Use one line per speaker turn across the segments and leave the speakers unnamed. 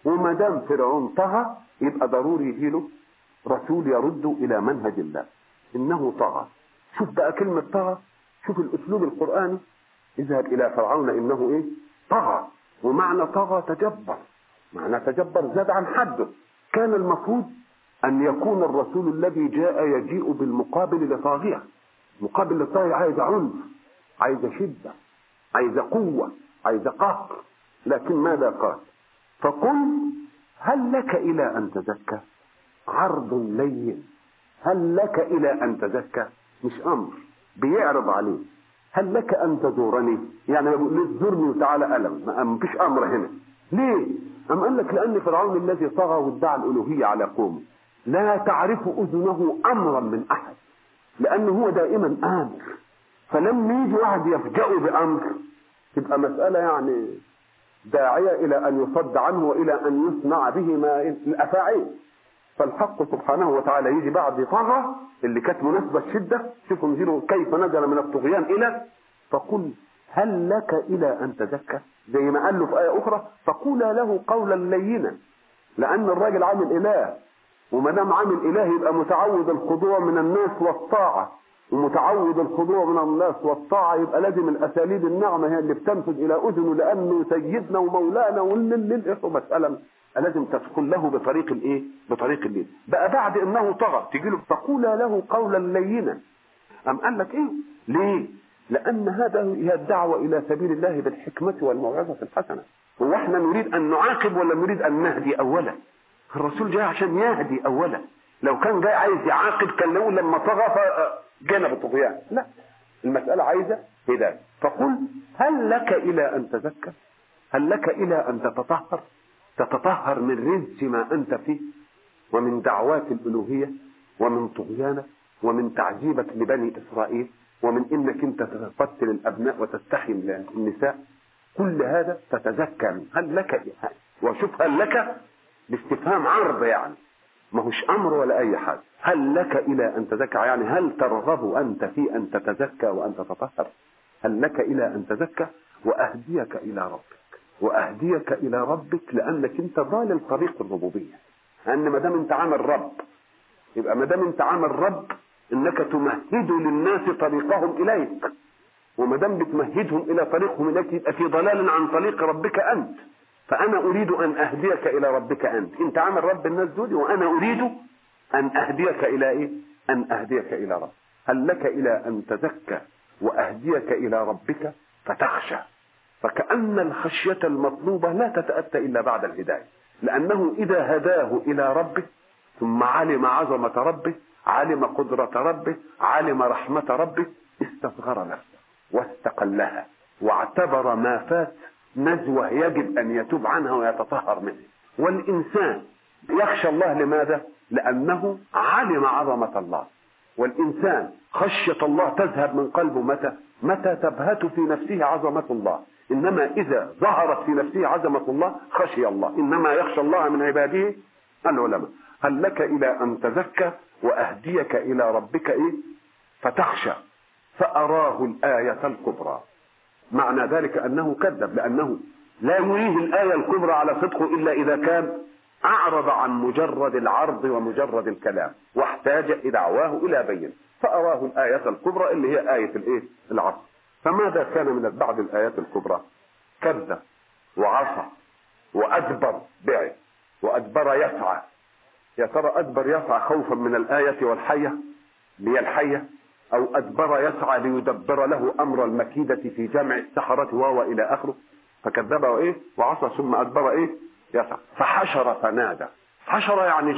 وما دام فرعون طغى يبقى ضروري يجيله رسول يرد الى منهج الله. انه طغى. شوف بقى كلمة طغى، شوف الاسلوب القرآني. اذهب الى فرعون انه ايه؟ طغى. ومعنى طغى تجبر، معنى تجبر زاد عن حده. كان المفروض ان يكون الرسول الذي جاء يجيء بالمقابل لطاغية. مقابل للطاغية عايز عنف، عايز شدة، عايز قوة، عايز قهر. لكن ماذا قال؟ فقل هل لك الى ان تزكى؟ عرض لين. هل لك الى ان تزكى؟ مش امر بيعرض عليه. هل لك ان تزورني؟ يعني بيقول زورني وتعالى الم. ما فيش امر هنا. ليه؟ ام قال لك لان فرعون الذي طغى وادعى الالوهيه على قومه لا تعرف اذنه امرا من احد، لانه هو دائما امر. فلما يجي واحد يفجأه بامر تبقى مساله يعني داعيه الى ان يصد عنه والى ان يصنع به ما الافاعيل. فالحق سبحانه وتعالى يجي بعد طغى اللي كانت مناسبه الشده. شوفوا نزلوا كيف نزل من الطغيان الى فقل هل لك الى ان تزكى، زي ما قال له في ايه اخرى فقولا له قولا لينا. لان الراجل عامل اله، وما دام عامل اله يبقى متعود الخضوع من الناس والطاعه، ومتعود الخضوع من الناس والطاعه يبقى لازم الاساليب النعمه هي اللي بتنفذ الى اذنه، لانه سيدنا ومولانا وللإخوة. مساله لازم تدخل له بطريق الايه؟ بطريق اللين. بقى بعد انه طغى تيجي له فقولا له قولا لينا. ام قال لك ايه؟ ليه؟ لان هذا هي الدعوه الى سبيل الله بالحكمه والموعظه الحسنه. هو احنا نريد ان نعاقب ولا نريد ان نهدي اولا؟ الرسول جاي عشان يهدي اولا. لو كان جاي عايز يعاقب كان له لما طغى فجنب الطغيان. لا، المساله عايزه هدايه. فقل هل لك الى ان تزكى؟ هل لك الى ان تتطهر؟ تتطهر من رزق ما انت فيه، ومن دعوات الالوهيه، ومن طغيانك، ومن تعذيبك لبني اسرائيل، ومن انك انت تقتل الابناء وتستحي النساء. كل هذا تتزكى منه. هل لك؟ وشوف هل لك باستفهام عرض، يعني ما هوش امر ولا اي حاجه. هل لك الى ان تزكى؟ يعني هل ترغب انت في ان تتزكى وان تتطهر؟ هل لك الى ان تزكى؟ واهديك الى ربك. واهديك الى ربك لانك انت ضال طريق الربوبيه. لان ما دام انت عامل رب يبقى ما دام انت عامل رب انك تمهد للناس طريقهم اليك، وما دام بتمهدهم الى طريقهم اليك يبقى في ضلال عن طريق ربك انت. فانا اريد ان اهديك الى ربك انت عامل رب الناس دول، وانا اريد ان اهديك الى ايه؟ ان اهديك الى رب. هل لك الى ان تزكى واهديك الى ربك فتخشى. فكأن الخشية المطلوبة لا تتأتى إلا بعد الهداية، لأنه إذا هداه إلى ربه ثم علم عظمة ربه، علم قدرة ربه، علم رحمة ربه، استصغر نفسه واستقلها واعتبر ما فات نزوة يجب أن يتوب عنها ويتطهر منها. والإنسان يخشى الله لماذا؟ لأنه علم عظمة الله. والإنسان خشية الله تذهب من قلبه متى تبهت في نفسه عظمة الله. إنما إذا ظهرت في نفسه عظمة الله خشي الله. إنما يخشى الله من عباده العلماء. هل لك إلى أن تزكى وأهديك إلى ربك إيه؟ فتخشى. فأراه الآية الكبرى. معنى ذلك أنه كذب، لأنه لا يريه الآية الكبرى على صدقه إلا إذا كان أعرض عن مجرد العرض ومجرد الكلام واحتاج دعواه إلى بين. فأراه الآية الكبرى اللي هي آية الإيه؟ العصر. فماذا كان من بعد الآيات الكبرى؟ كذب وعصى وأدبر بعد وأدبر يسعى. يا ترى أدبر يسعى خوفا من الآية والحية لي الحية، أو أدبر يسعى ليدبر له أمر المكيدة في جمع السحرة وهو إلى آخره؟ فكذب وإيه؟ وعصى ثم أدبر إيه؟ يسعى. فحشر فنادى. حشر يعني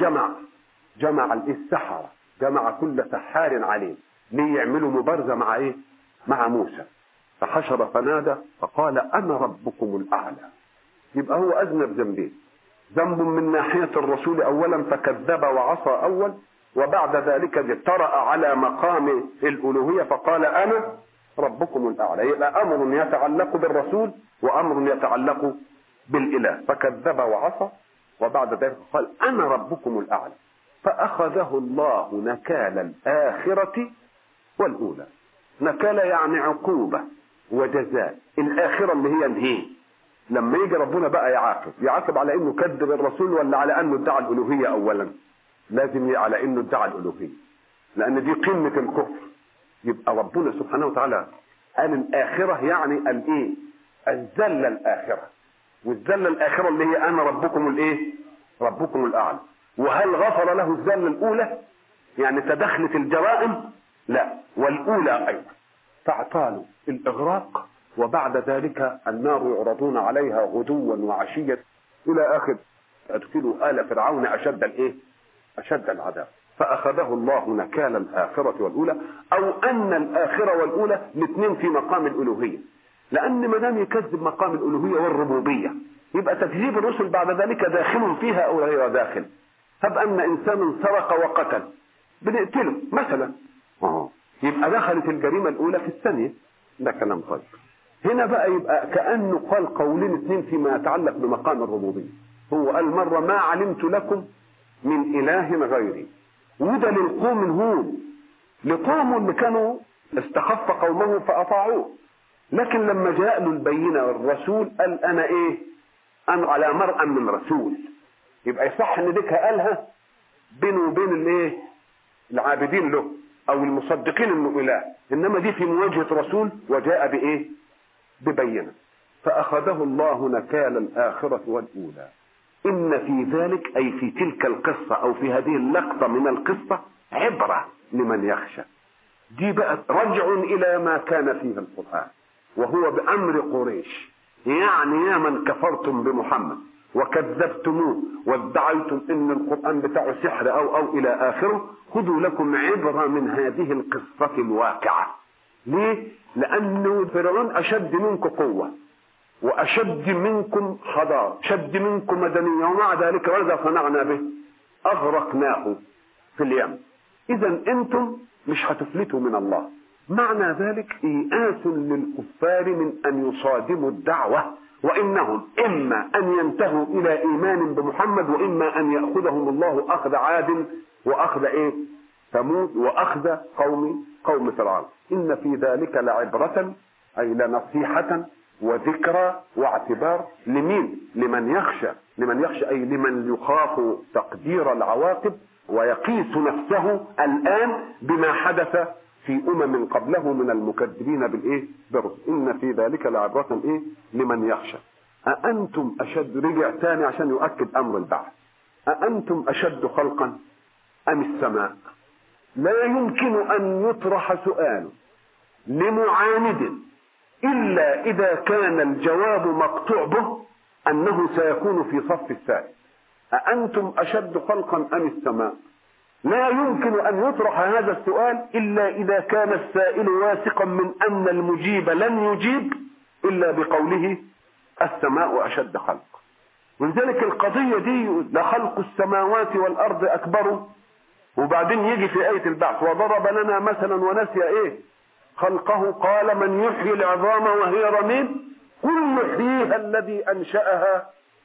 جمع السحرة، جمع كل سحار عليه ليعملوا مبارزة مع إيه؟ مع موسى. فحشر فنادى فقال أنا ربكم الأعلى. يبقى هو أذنب ذنبين: ذنب من ناحية الرسول أولا فكذب وعصى أول، وبعد ذلك اجترأ على مقام الألوهية فقال أنا ربكم الأعلى. يبقى أمر يتعلق بالرسول وأمر يتعلق بالإله. فكذب وعصى وبعد ذلك قال أنا ربكم الأعلى. فأخذه الله نكال الآخرة والأولى. نكال يعني عقوبة وجزاء. الآخرة اللي هي الهين، لما يجي ربنا بقى يعاقب على انه كذب الرسول ولا على انه ادعى الالوهيه؟ اولا لازم على انه ادعى الالوهيه، لان دي قمه الكفر. يبقى ربنا سبحانه وتعالى قال الاخره، يعني الايه؟ الذله الاخره. والذله الاخره اللي هي انا ربكم الايه؟ ربكم الاعلى. وهل غفر له الذله الاولى؟ يعني تدخلت الجرائم؟ لا، والاولى ايضا. فاعطاله الاغراق، وبعد ذلك النار يعرضون عليها غدوا وعشيا الى اخر. ادخلوا آل فرعون اشد الايه؟ اشد العذاب. فاخذه الله نكال الاخره والاولى، او ان الاخره والاولى الاثنين في مقام الالوهيه. لان ما دام يكذب مقام الالوهيه والربوبيه، يبقى تكذيب الرسل بعد ذلك داخل فيها او غير داخل. هب ان انسانا سرق وقتل، بنقتله مثلا، يبقى دخلت الجريمه الاولى في الثانيه. ده كلام طيب. هنا بقى يبقى كانه قال قولين اثنين فيما يتعلق بمقام الربوبيه. هو قال مره ما علمت لكم من اله غيري، وده للقوم هود، لقوم اللي كانوا استخف قومه فاطاعوه. لكن لما جاء له البينه والرسول قال انا ايه؟ انا على مرأى من رسول. يبقى يصح ان ديك قالها بينه وبين الايه؟ العابدين له او المصدقين انه اله، انما دي في مواجهه رسول وجاء بايه؟ ببينه. فاخذه الله نكال الاخره والاولى. ان في ذلك، اي في تلك القصه او في هذه اللقطه من القصه، عبره لمن يخشى. دي بقى رجع الى ما كان فيه القران، وهو بامر قريش. يعني يا من كفرتم بمحمد وكذبتموه وادعيتم ان القران بتاعه سحر او الى اخره، خذوا لكم عبره من هذه القصه الواقعه. ليه؟ لانه فرعون اشد منكم قوه، واشد منكم حضاره، اشد منكم مدنيه، ومع ذلك ماذا صنعنا به؟ اغرقناه في اليم. اذا انتم مش هتفلتوا من الله. معنى ذلك إيئاس للكفار من أن يصادموا الدعوة، وإنهم إما أن ينتهوا إلى إيمان بمحمد، وإما أن يأخذهم الله أخذ عاد وأخذ ثمود وأخذ قوم فرعون. إن في ذلك لعبرة، أي لنصيحة وذكرى واعتبار لمين؟ لمن يخشى. لمن يخشى أي لمن يخاف تقدير العواقب ويقيس نفسه الآن بما حدث في قبله من المكذبين بالرسل. إن في ذلك لعبرة لمن يخشى. أأنتم أشد، رجع ثاني عشان يؤكد أمر البعث. أأنتم أشد خلقا أم السماء؟ لا يمكن أن يطرح سؤال لمعاند إلا إذا كان الجواب مقطوع به أنه سيكون في صف السائل. أأنتم أشد خلقا أم السماء؟ لا يمكن أن يطرح هذا السؤال إلا إذا كان السائل واثقا من أن المجيب لن يجيب إلا بقوله السماء أشد خلق. ولذلك القضية دي لخلق السماوات والأرض أكبر، وبعدين يجي في آية البعث وضرب لنا مثلا ونسي خلقه قال من يحيي العظام وهي رميم قل يحييها الذي أنشأها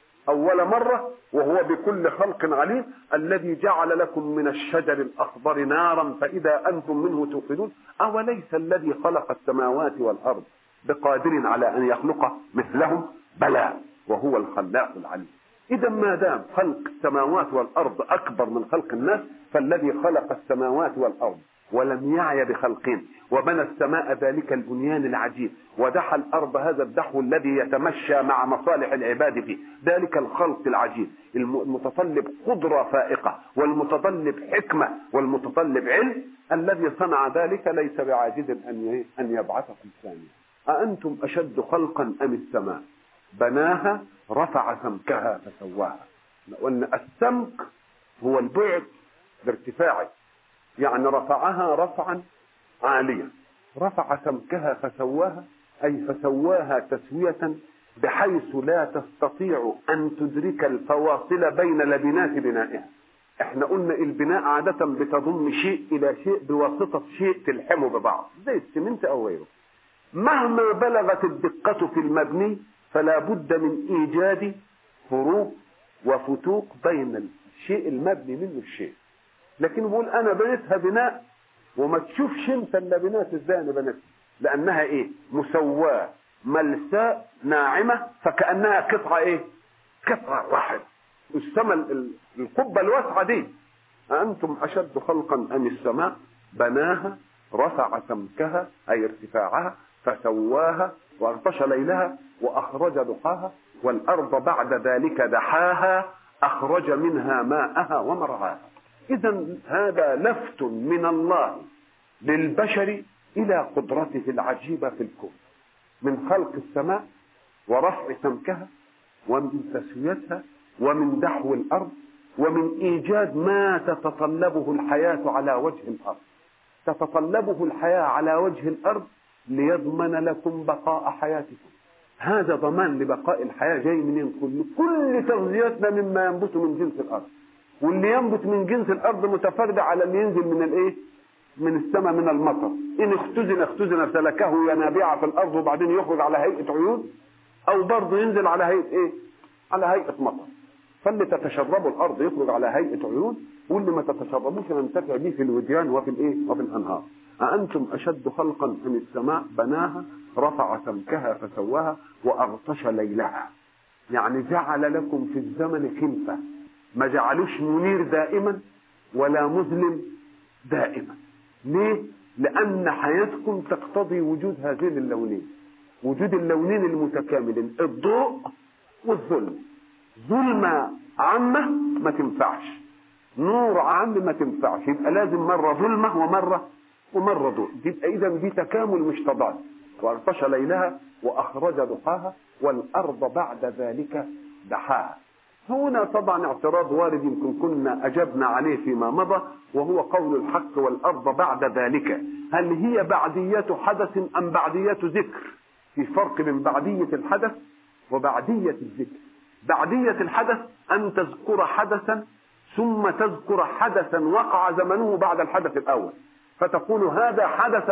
أول مرة وهو بكل خلق عليم الذي جعل لكم من الشجر الأخضر نارا فإذا أنتم منه توقدون أوليس الذي خلق السماوات والأرض بقادر على أن يخلق مثلهم؟ بلى وهو الخلاق العليم. إذا ما دام خلق السماوات والأرض أكبر من خلق الناس، فالذي خلق السماوات والأرض ولم يعي بخلقين وبنى السماء ذلك البنيان العجيب ودحى الأرض هذا الدحو الذي يتمشى مع مصالح العباد فيه، ذلك الخلق العجيب المتطلب قدرة فائقة والمتطلب حكمة والمتطلب علم، الذي صنع ذلك ليس بعاجز أن يبعثكم ثانيا. أأنتم أشد خلقا أم السماء بناها رفع سمكها فسواها. وأن السمك هو البعد بارتفاعه، يعني رفعها رفعا عاليا. رفع سمكها فسواها أي فسواها تسوية بحيث لا تستطيع أن تدرك الفواصل بين لبنات بنائها. احنا قلنا البناء عادة بتضم شيء إلى شيء بواسطة شيء تلحمه ببعض زي السمنت أو غيره. مهما بلغت الدقة في المبني فلا بد من إيجاد فروق وفتوق بين الشيء المبني منه الشيء. لكن بقول أنا بنيتها بناء وما تشوفش انت الا بنات ازاي انا بنيتها، لأنها مسواة ملساء ناعمة فكأنها قطعة ايه؟ قطعة واحدة. السماء القبة الواسعة دي، أأنتم أشد خلقا أم السماء بناها رفع سمكها أي ارتفاعها فسواها وأغطش ليلها وأخرج ضحاها والأرض بعد ذلك دحاها أخرج منها ماءها ومرعاها. إذا هذا لفت من الله للبشر إلى قدرته العجيبة في الكون، من خلق السماء ورفع سمكها ومن تسويتها ومن دحو الأرض ومن إيجاد ما تتطلبه الحياة على وجه الأرض. تتطلبه الحياة على وجه الأرض ليضمن لكم بقاء حياتكم. هذا ضمان لبقاء الحياة جاي منين؟ كل تغذيتنا مما ينبت من جنس الأرض، واللي ينبت من جنس الأرض متفرد على اللي ينزل من الإيه؟ من السماء من المطر. إن اختزن سلكه ينابيع في الأرض وبعدين يخرج على هيئة عيون، أو برضه ينزل على هيئة إيه؟ على هيئة مطر. فاللي تتشربه الأرض يخرج على هيئة عيون، واللي ما تتشربوش ننتفع به في الوديان وفي الإيه؟ وفي الأنهار. أأنتم أشد خلقا أم السماء بناها رفع سمكها فسواها وأغطش ليلها. يعني جعل لكم في الزمن خلفة، ما جعلوش منير دائما ولا مظلم دائما. ليه؟ لأن حياتكم تقتضي وجود هذين اللونين، وجود اللونين المتكاملين، الضوء والظلم. ظلمة عامة ما تنفعش، نور عام ما تنفعش، يبقى لازم مرة ظلمة ومرة ضوء. يبقى إذا دي تكامل مش تضاد. وأغطش ليلها وأخرج ضحاها والأرض بعد ذلك دحاها. هنا طبعا اعتراض وارد يمكن كنا أجبنا عليه فيما مضى، وهو قول الحق والأرض بعد ذلك. هل هي بعدية حدث أم بعدية ذكر؟ في فرق بين بعدية الحدث وبعدية الذكر. بعدية الحدث أن تذكر حدثا ثم تذكر حدثا وقع زمنه بعد الحدث الأول، فتقول هذا حدث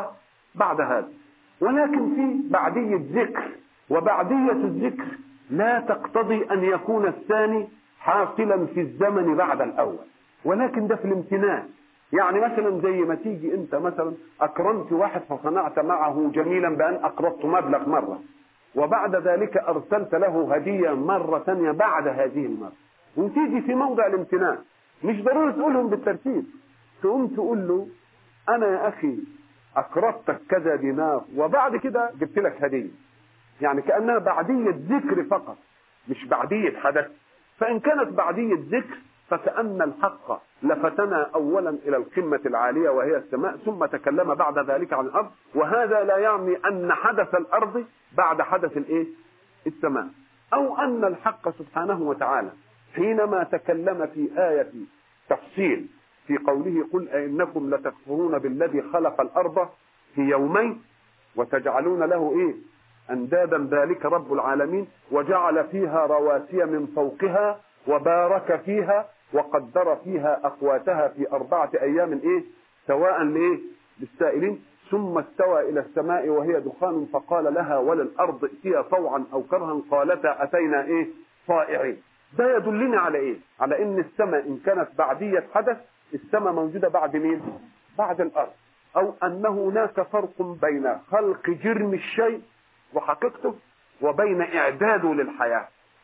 بعد هذا. ولكن في بعدية ذكر، وبعدية الذكر لا تقتضي أن يكون الثاني حاصلا في الزمن بعد الأول، ولكن ده في الامتنان. يعني مثلا زي ما تيجي أنت مثلا أكرمت واحد فصنعت معه جميلا بأن أقرضت مبلغ مرة، وبعد ذلك أرسلت له هدية مرة ثانية بعد هذه المرة، وتيجي في موضع الامتنان مش ضروري تقولهم بالترتيب، تقوم تقول له أنا يا أخي أقرضتك كذا دينار وبعد كده جبت لك هدية. يعني كأنها بعدية ذكر فقط مش بعدية حدث. فإن كانت بعدية ذكر فكأن الحق لفتنا أولا إلى القمة العالية وهي السماء، ثم تكلم بعد ذلك عن الأرض، وهذا لا يعني أن حدث الأرض بعد حدث الإيه؟ السماء، أو أن الحق سبحانه وتعالى حينما تكلم في آية تفصيل في قوله قل أئنكم لتكفرون بالذي خلق الأرض في يومين وتجعلون له إيه؟ أندادا ذلك رب العالمين وجعل فيها رواسي من فوقها وبارك فيها وقدر فيها أقواتها في 4 أيام إيه؟ سواء لإيه؟ للسائلين، ثم استوى إلى السماء وهي دخان فقال لها وللأرض ائتيا طوعا أو كرها قالتا أتينا إيه؟ طائعين. ده يدلنا على إيه؟ على إن السماء إن كانت بعدية حدث، السماء موجودة بعد مين؟ بعد الأرض. أو أن هناك فرق بين خلق جرم الشيء وحقيقته وبين إعداده للحياة،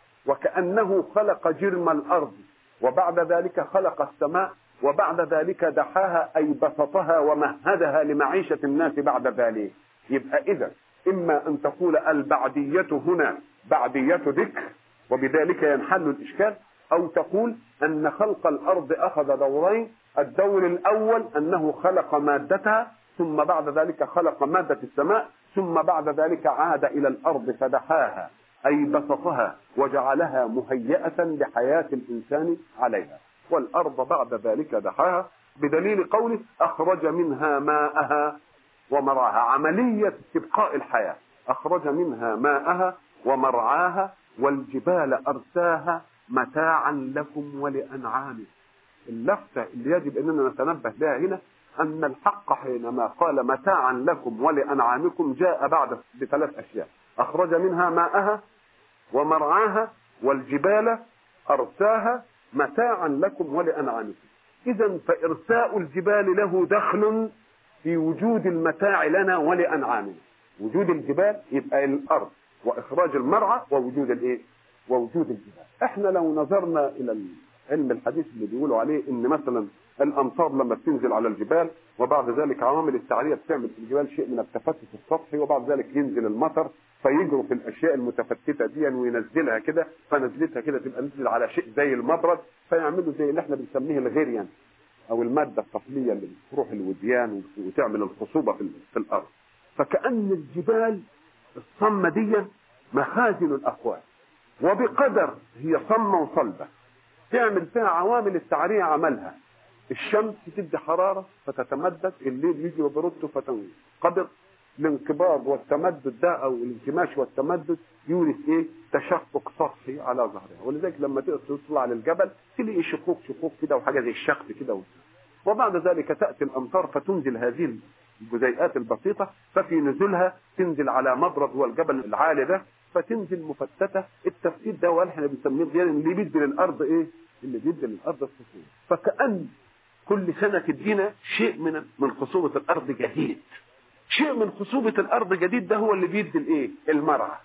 وكأنه خلق جرم الأرض وبعد ذلك خلق السماء وبعد ذلك دحاها أي بسطها ومهدها لمعيشة الناس بعد ذلك. يبقى إذا إما أن تقول البعدية هنا بعدية ذكر وبذلك ينحل الإشكال، أو تقول أن خلق الأرض أخذ دورين، الدور الأول أنه خلق مادتها ثم بعد ذلك خلق مادة السماء ثم بعد ذلك عاد إلى الأرض فدحاها أي بسطها وجعلها مهيئة لحياة الإنسان عليها، والأرض بعد ذلك دحاها، بدليل قوله أخرج منها ماءها ومرعاها، عملية استبقاء الحياة. أخرج منها ماءها ومرعاها والجبال أرساها متاعا لكم ولأنعامكم. اللفتة اللي يجب أننا نتنبه لها هنا أن الحق حينما قال متاعا لكم ولأنعامكم جاء بعد ب3 أشياء: أخرج منها ماءها ومرعاها والجبال أرساها متاعا لكم ولأنعامكم. إذن فإرساء الجبال له دخل في وجود المتاع لنا ولأنعامنا، وجود الجبال يبقى الارض، واخراج المرعى ووجود الايه؟ ووجود الجبال. احنا لو نظرنا الى علم الحديث اللي بيقولوا عليه ان مثلا الامطار لما بتنزل على الجبال وبعد ذلك عوامل التعريه بتعمل في الجبال شيء من التفتت السطحي، وبعد ذلك ينزل المطر فيجروا في الاشياء المتفتته دي وينزلها كده، فنزلتها كده تبقى نزل على شيء زي المبرد، فيعملوا زي اللي احنا بنسميه الغريان او الماده الطفليه اللي بتروح الوديان وتعمل الخصوبه في الارض. فكأن الجبال الصمه دي مخازن الاقوال، وبقدر هي صمه وصلبه تعمل فيها عوامل التعريه عملها. الشمس تدي حراره فتتمدد، الليل يجي وبرده فتنقبض. الانقباض والتمدد ده او الانكماش والتمدد يورث ايه؟ تشقق سطحي على ظهرها، ولذلك لما تطلع للجبل تلاقي شقوق كده وحاجه زي الشخص كده، وبعد ذلك تاتي الامطار فتنزل هذه الجزيئات البسيطه، ففي نزولها تنزل على مبرد هو الجبل العالي ده، فتنزل مفتته. التفتيت ده احنا بنسميه ضيان اللي بيدي للارض ايه؟ اللي بيدي للارض الخصوبه. فكأن كل سنه تدينا شيء من خصوبه الارض جديد. شيء من خصوبه الارض جديد ده هو اللي بيدي الايه؟ المرعى.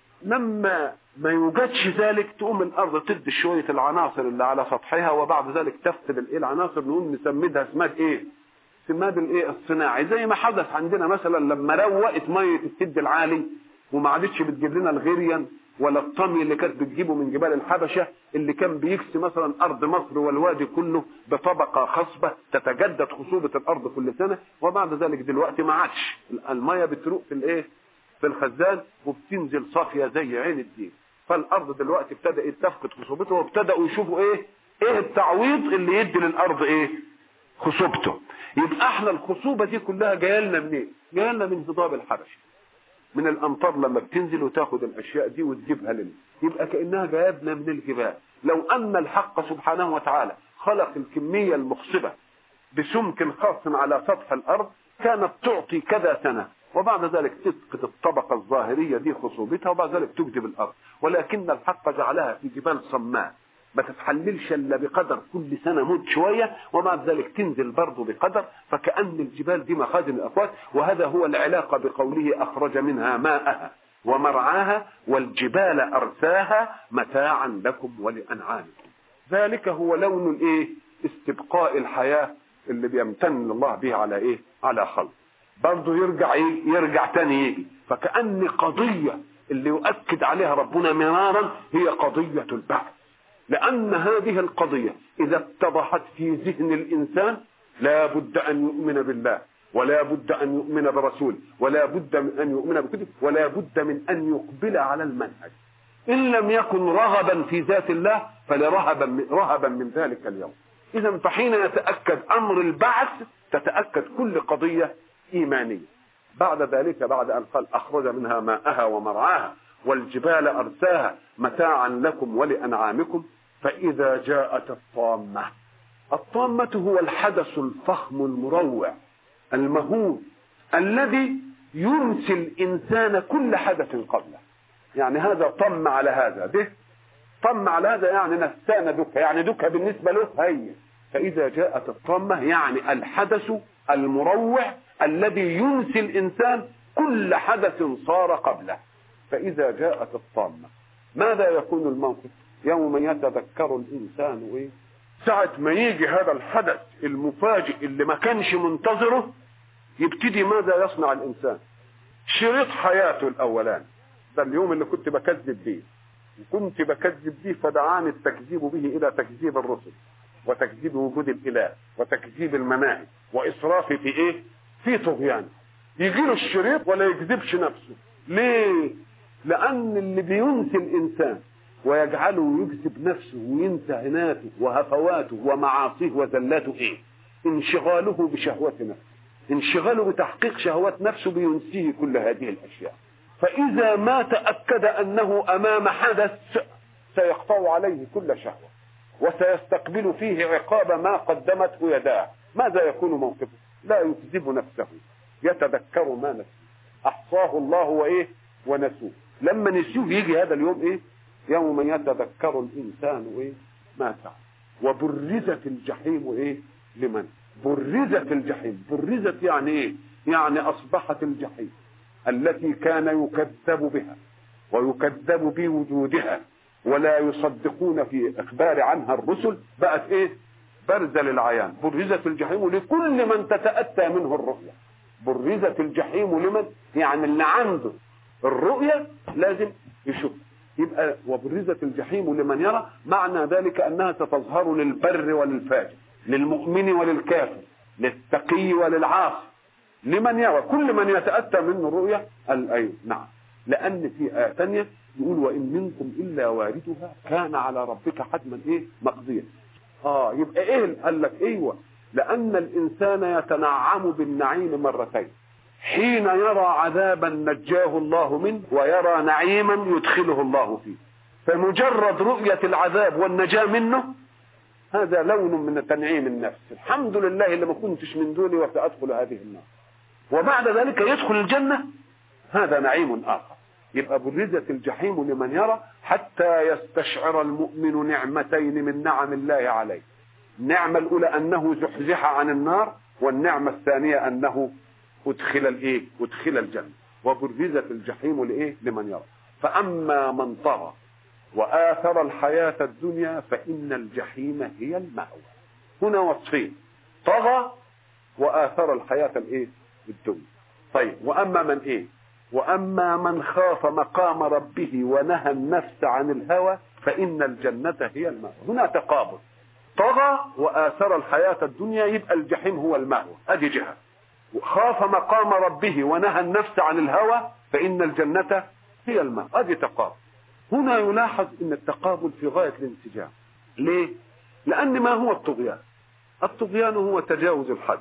لما ما يوجدش ذلك تقوم الارض تدي شويه العناصر اللي على سطحها، وبعد ذلك تفقد الايه؟ العناصر، نقوم نسميها سماد ايه؟ سماد الايه؟ الصناعي. زي ما حدث عندنا مثلا لما روقت ميه السد العالي وما عادتش بتجيب لنا الغريان ولا الطمي اللي كانت بتجيبه من جبال الحبشه، اللي كان بيكسي مثلا ارض مصر والوادي كله بطبقه خصبه تتجدد خصوبه الارض كل سنه، وبعد ذلك دلوقتي ما عادش الميه بتروق في الايه؟ في الخزان وبتنزل صافيه زي عين الدين. فالارض دلوقتي ابتدأت تفقد خصوبتها، وابتدأوا يشوفوا ايه التعويض اللي يدي للارض ايه؟ خصوبته. يبقى احنا الخصوبه دي كلها جايه لنا منين؟ جايه لنا من هضاب الحبشه، من الامطار لما بتنزل وتاخد الاشياء دي وتجيبها لنا، يبقى كانها جايبنا من الجبال. لو ان الحق سبحانه وتعالى خلق الكميه المخصبه بسمك خاص على سطح الارض كانت تعطي كذا سنه، وبعد ذلك تفقد الطبقه الظاهريه دي خصوبتها، وبعد ذلك تجدب الارض. ولكن الحق جعلها في جبال صماء ما تتحللش الا بقدر كل سنه مد شويه، وبعد ذلك تنزل برضه بقدر. فكأن الجبال دي مخازن الاقوات، وهذا هو العلاقه بقوله اخرج منها ماءها ومرعاها والجبال ارساها متاعا لكم ولانعامكم. ذلك هو لون الايه؟ استبقاء الحياه اللي بيمتن الله به على ايه؟ على خلق. برضه يرجع تاني يجي. فكأن قضيه اللي يؤكد عليها ربنا مرارا هي قضيه البعث، لأن هذه القضية إذا اتضحت في ذهن الإنسان لا بد أن يؤمن بالله، ولا بد أن يؤمن برسول، ولا بد من أن يؤمن بكتب، ولا بد من أن يقبل على المنهج. إن لم يكن رغبا في ذات الله فلرهبا من ذلك اليوم. إذا فحين يتأكد أمر البعث تتأكد كل قضية إيمانية. بعد ذلك بعد أن قال أخرج منها ماءها ومرعاها والجبال أرساها متاعا لكم ولأنعامكم، فإذا جاءت الطامة. الطامة هو الحدث الفخم المروع المهول الذي ينسي الإنسان كل حدث قبله. يعني هذا طم على هذا، ده طم على هذا يعني نسانا دكة، يعني دكة بالنسبة له هي. فإذا جاءت الطامة يعني الحدث المروع الذي ينسي الإنسان كل حدث صار قبله. فإذا جاءت الطامة ماذا يكون الموقف؟ يوم يتذكر الإنسان إيه؟ ساعة ما يجي هذا الحدث المفاجئ اللي ما كانش منتظره، يبتدي ماذا يصنع الإنسان؟ شريط حياته الأولاني ده اليوم اللي كنت بكذب به، وكنت بكذب به فدعاني التكذيب به إلى تكذيب الرسل وتكذيب وجود الإله وتكذيب المناهج وإسرافي في إيه؟ في طغيان. يجي له الشريط ولا يكذبش نفسه. ليه؟ لأن اللي بينسي الإنسان ويجعله يكذب نفسه وينسى عناته وهفواته ومعاصيه وزلاته إيه؟ انشغاله بشهوات نفسه، انشغاله بتحقيق شهوات نفسه بينسيه كل هذه الأشياء. فإذا ما تأكد أنه أمام حدث سيقطع عليه كل شهوة وسيستقبل فيه عقاب ما قدمته يداه، ماذا يكون موقفه؟ لا يكذب نفسه، يتذكر ما نسيه، أحصاه الله وإيه؟ ونسوه. لما نسيوه يجي هذا اليوم إيه؟ يوم يتذكر الإنسان إيه؟ ما سعى وبرزت الجحيم إيه؟ لمن؟ برزت الجحيم. برزت يعني إيه؟ يعني أصبحت الجحيم التي كان يكذب بها ويكذب بوجودها ولا يصدقون في إخبار عنها الرسل بقت إيه؟ برزة للعيان. برزت الجحيم لكل من تتأتى منه الرؤية. برزت الجحيم لمن؟ يعني اللي عنده الرؤية لازم يشوف. يبقى وبرزت الجحيم لمن يرى، معنى ذلك أنها ستظهر للبر وللفاجر، للمؤمن وللكافر، للتقي وللعاصي، لمن يرى، كل من يتأتى منه الرؤية. أيوه نعم، لأن في آية ثانية يقول وإن منكم إلا واردها كان على ربك حتما إيه؟ مقضيا. يبقى إيه؟ قال لك أيوه، لأن الإنسان يتنعم بالنعيم مرتين، حين يرى عذابا نجاه الله منه، ويرى نعيما يدخله الله فيه. فمجرد رؤية العذاب والنجاة منه هذا لون من تنعيم النفس، الحمد لله اللي ما كنتش من دوني وسأدخل هذه النار. وبعد ذلك يدخل الجنة، هذا نعيم آخر. يبقى برزت الجحيم لمن يرى حتى يستشعر المؤمن نعمتين من نعم الله عليه. النعمة الأولى أنه زحزح عن النار، والنعمة الثانية أنه أدخل الجنة. وبرزت الجحيم لمن يرى. فأما من طغى وآثر الحياة الدنيا فإن الجحيم هي المأوى. هنا وصفين: طغى وآثر الحياة الدنيا. طيب، وأما من خاف مقام ربه ونهى النفس عن الهوى فإن الجنة هي المأوى. هنا تقابل، طغى وآثر الحياة الدنيا، يبقى الجحيم هو المأوى، أدي جهة. وخاف مقام ربه ونهى النفس عن الهوى فإن الجنة هي المأوى، أدي تقابل. هنا يلاحظ أن التقابل في غاية الانسجام. ليه؟ لأن ما هو الطغيان؟ الطغيان هو تجاوز الحد.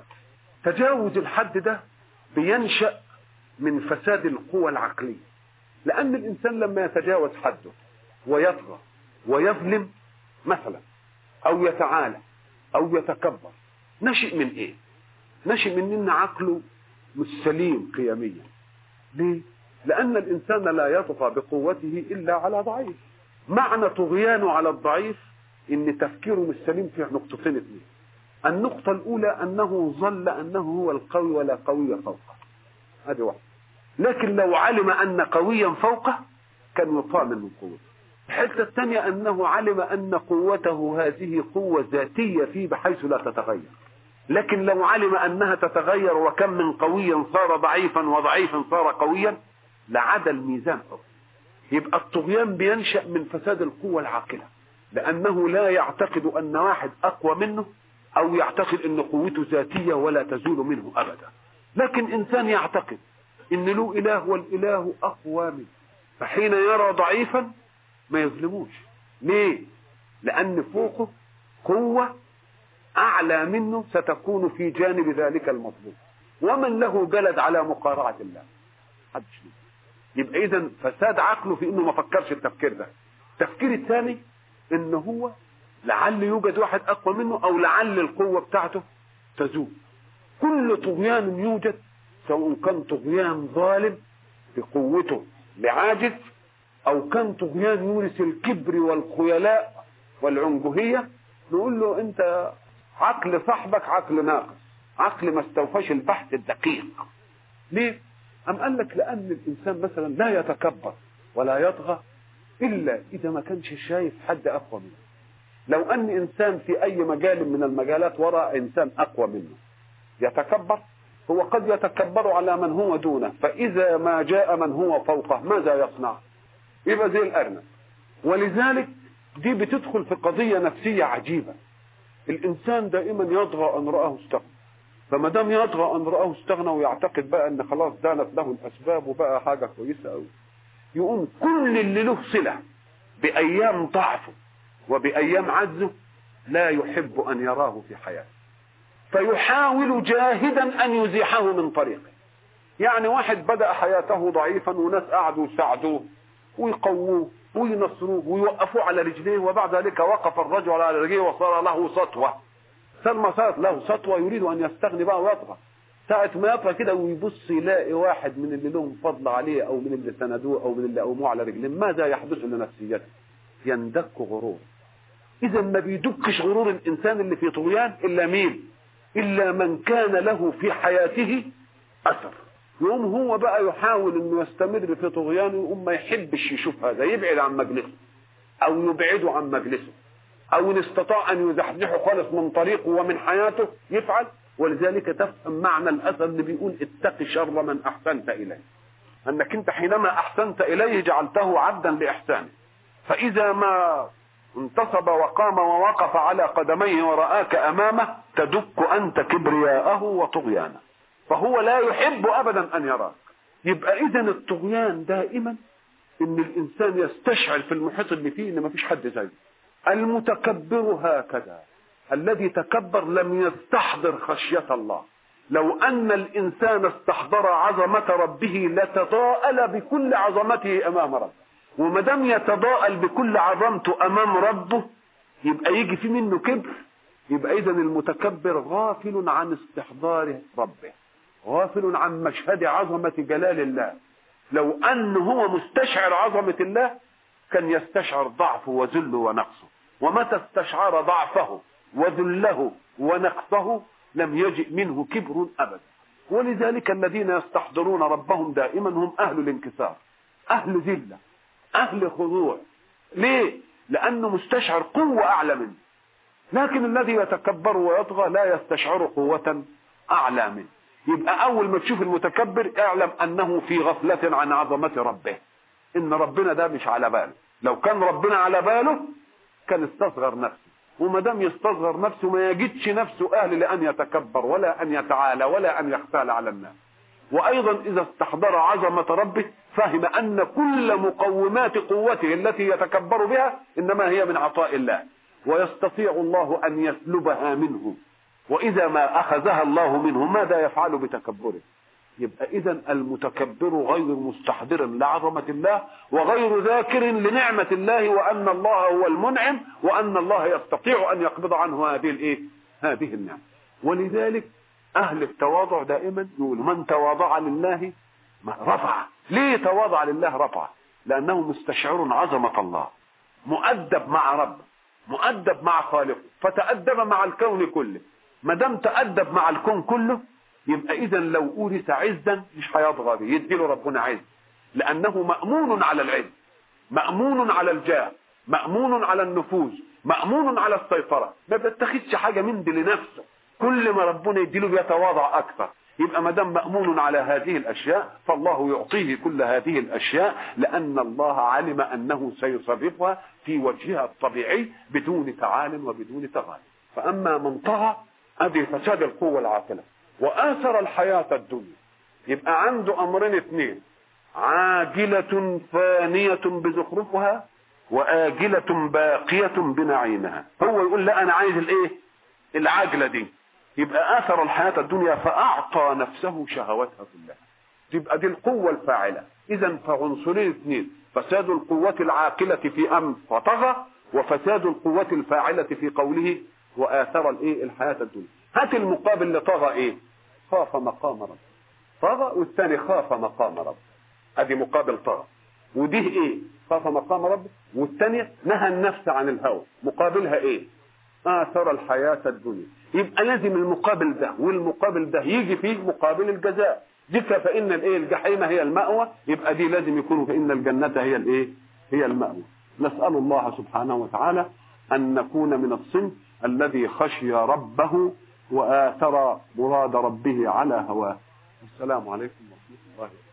تجاوز الحد ده بينشأ من فساد القوى العقلية، لأن الإنسان لما يتجاوز حده ويطغى ويظلم مثلا، أو يتعالى أو يتكبر، نشئ من إيه؟ نشئ من إن عقله مش سليم قيميا. ليه؟ لأن الإنسان لا يطغى بقوته إلا على ضعيف. معنى طغيانه على الضعيف إن تفكيره مش سليم في نقطتين اثنين. النقطة الأولى أنه ظل أنه هو القوي ولا قوي فوقه، هذه واحدة. لكن لو علم أن قويا فوقه كان يطامن من قوته. الحتة الثانية أنه علم أن قوته هذه قوة ذاتية فيه بحيث لا تتغير. لكن لو علم أنها تتغير، وكم من قوي صار ضعيفا وضعيفا صار قويا، لعدى الميزان فوق. يبقى الطغيان بينشأ من فساد القوة العاقلة، لأنه لا يعتقد أن واحد أقوى منه، أو يعتقد أن قوته ذاتية ولا تزول منه أبدا. لكن إنسان يعتقد أن له إله والإله أقوى منه، فحين يرى ضعيفا ما يظلموش. ليه؟ لأن فوقه قوة أعلى منه ستكون في جانب ذلك المطلوب، ومن له بلد على مقارعة الله؟ حدش. يبقى إذن فساد عقله في إنه ما فكرش التفكير ده. التفكير الثاني إنه هو لعل يوجد واحد أقوى منه، أو لعل القوة بتاعته تزول. كل طغيان يوجد، سواء كان طغيان ظالم بقوته لعاجز، أو كان طغيان يورث الكبر والخيلاء والعنجهية، نقول له أنت عقل صاحبك عقل ناقص، عقل ما استوفاش البحث الدقيق. ليه؟ أم قال لك لأن الإنسان مثلا لا يتكبر ولا يطغى إلا إذا ما كانش شايف حد أقوى منه. لو أن إنسان في أي مجال من المجالات وراء إنسان أقوى منه يتكبر، هو قد يتكبر على من هو دونه، فإذا ما جاء من هو فوقه ماذا يصنع؟ يبقى زي الأرنب. ولذلك دي بتدخل في قضية نفسية عجيبة. الإنسان دائما يطغى أن رآه استغنى، فما دام يطغى أن رآه استغنى ويعتقد بقى أن خلاص دانت له الأسباب وبقى حاجة كويسة أوي، يقوم كل اللي له صلة بأيام ضعفه وبأيام عجزه لا يحب أن يراه في حياته، فيحاول جاهدا أن يزيحه من طريقه. يعني واحد بدأ حياته ضعيفا وناس قعدوا يساعدوه ويقووه وينصروه ويوقفوه على رجليه، وبعد ذلك وقف الرجل على رجليه وصار له سطوة. سلمى صارت له سطوة، يريد أن يستغني بقى ويطغى. ساعة ما يطغى كده ويبص يلاقي واحد من اللي لهم فضل عليه أو من اللي سندوه أو من اللي قوموه على رجليه، ماذا يحدث لنفسيته؟ يندك غرور. إذا ما بيدكش غرور الإنسان اللي في طغيان إلا مين؟ إلا من كان له في حياته أثر يقوم هو بقى يحاول انه يستمر في طغيانه، يقوم ما يحبش يشوف هذا، يبعد عن مجلسه او يبعده عن مجلسه، او ان استطاع ان يزحزحه خالص من طريقه ومن حياته يفعل. ولذلك تفهم معنى الاسد اللي بيقول اتق شر من احسنت اليه، انك انت حينما احسنت اليه جعلته عبدا لاحسانه، فاذا ما انتصب وقام ووقف على قدميه ورآك امامه تدك انت كبرياءه وطغيانه، فهو لا يحب ابدا ان يراك. يبقى اذا الطغيان دائما ان الانسان يستشعر في المحيط اللي فيه ان ما فيش حد زيه. المتكبر هكذا، الذي تكبر لم يستحضر خشية الله. لو ان الانسان استحضر عظمة ربه لتضاءل بكل عظمته امام ربه، وما دام يتضاءل بكل عظمته امام ربه يبقى يجي في منه كبر. يبقى اذا المتكبر غافل عن استحضار ربه، غافل عن مشهد عظمة جلال الله. لو أنه هو مستشعر عظمة الله كان يستشعر ضعفه وذله ونقصه، ومتى استشعر ضعفه وذله ونقصه لم يجئ منه كبر أبدا. ولذلك الذين يستحضرون ربهم دائما هم أهل الانكسار، أهل ذلة، أهل خضوع. ليه؟ لأنه مستشعر قوة أعلى منه. لكن الذي يتكبر ويطغى لا يستشعر قوة أعلى منه. يبقى أول ما تشوف المتكبر اعلم أنه في غفلة عن عظمة ربه، إن ربنا ده مش على باله. لو كان ربنا على باله كان استصغر نفسه، وما دام يستصغر نفسه ما يجدش نفسه أهل لأن يتكبر ولا أن يتعالى ولا أن يختال على الناس. وأيضا إذا استحضر عظمة ربه فهم أن كل مقومات قوته التي يتكبر بها إنما هي من عطاء الله، ويستطيع الله أن يسلبها منه، وإذا ما أخذها الله منه ماذا يفعل بتكبره؟ يبقى إذن المتكبر غير مستحضر لعظمة الله وغير ذاكر لنعمة الله، وأن الله هو المنعم، وأن الله يستطيع أن يقبض عنه هذه النعمة. ولذلك أهل التواضع دائما يقول من تواضع لله رفع. ليه تواضع لله رفع؟ لأنه مستشعر عظمة الله، مؤدب مع ربه، مؤدب مع خالقه، فتأدب مع الكون كله. ما دام تأدب مع الكون كله يبقى إذا لو أورث عزا مش هيطغى به، يديله ربنا عز، لأنه مأمون على العز، مأمون على الجاه، مأمون على النفوذ، مأمون على السيطرة، ما بيتخذش حاجة من دي لنفسه. كل ما ربنا يديله بيتواضع أكثر. يبقى ما دام مأمون على هذه الأشياء فالله يعطيه كل هذه الأشياء، لأن الله علم أنه سيصرفها في وجهها الطبيعي بدون تعال وبدون تغالب. فأما من طغى أدي فساد القوة العاقلة وآثر الحياة الدنيا، يبقى عنده أمرين اثنين: عاجلة فانية بزخرفها وآجلة باقية بنعيمها. هو يقول لا أنا عايز العاجلة دي، يبقى آثر الحياة الدنيا فأعطى نفسه شهوتها كلها. تبقى دي القوة الفاعلة. إذن فعنصرين اثنين: فساد القوة العاقلة في أمر فطغى، وفساد القوة الفاعلة في قوله وآثر الحياة الدنيا. هات المقابل لطغى خاف مقام رب. طغى والثاني خاف مقام رب، ادي مقابل طغى. ودي خاف مقام رب، والثانيه نهى النفس عن الهوى، مقابلها آثر الحياة الدنيا. يبقى لازم المقابل ده والمقابل ده يجي فيه مقابل الجزاء. دي فإن الجحيم هي المأوى، يبقى دي لازم يكون فإن الجنة هي المأوى. نسأل الله سبحانه وتعالى أن نكون من الصنف الذي خشي ربه وآثر مراد ربه على هواه. السلام عليكم ورحمة الله وبركاته.